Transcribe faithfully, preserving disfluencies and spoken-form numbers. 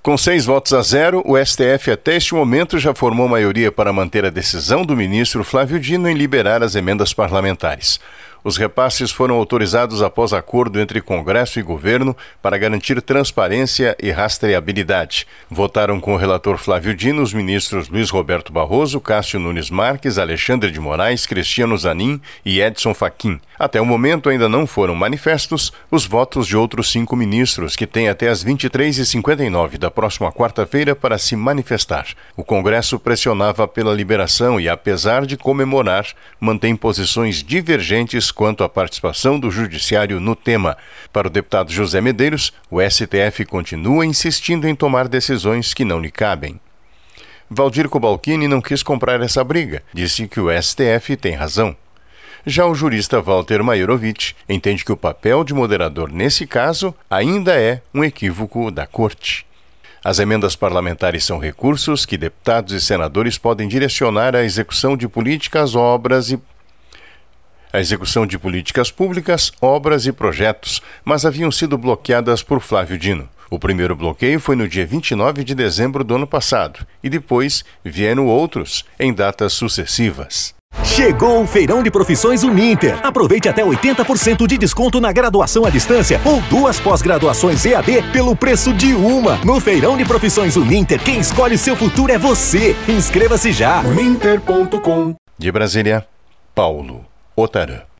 Com seis votos a zero, o S T F até este momento já formou maioria para manter a decisão do ministro Flávio Dino em liberar as emendas parlamentares. Os repasses foram autorizados após acordo entre Congresso e Governo para garantir transparência e rastreabilidade. Votaram com o relator Flávio Dino os ministros Luiz Roberto Barroso, Cássio Nunes Marques, Alexandre de Moraes, Cristiano Zanin e Edson Fachin. Até o momento ainda não foram manifestos os votos de outros cinco ministros, que têm até as vinte e três e cinquenta e nove da próxima quarta-feira para se manifestar. O Congresso pressionava pela liberação e, apesar de comemorar, mantém posições divergentes quanto à participação do Judiciário no tema. Para o deputado José Medeiros, o S T F continua insistindo em tomar decisões que não lhe cabem. Valdir Cobalcini não quis comprar essa briga, disse que o S T F tem razão. Já o jurista Walter Maiorovic entende que o papel de moderador nesse caso ainda é um equívoco da Corte. As emendas parlamentares são recursos que deputados e senadores podem direcionar à execução de políticas, obras e a execução de políticas públicas, obras e projetos, mas haviam sido bloqueadas por Flávio Dino. O primeiro bloqueio foi no dia vinte e nove de dezembro do ano passado, e depois vieram outros em datas sucessivas. Chegou o Feirão de Profissões Uninter. Aproveite até oitenta por cento de desconto na graduação à distância ou duas pós-graduações E A D pelo preço de uma. No Feirão de Profissões Uninter, quem escolhe seu futuro é você. Inscreva-se já. uninter ponto com. De Brasília, Paulo Otarã.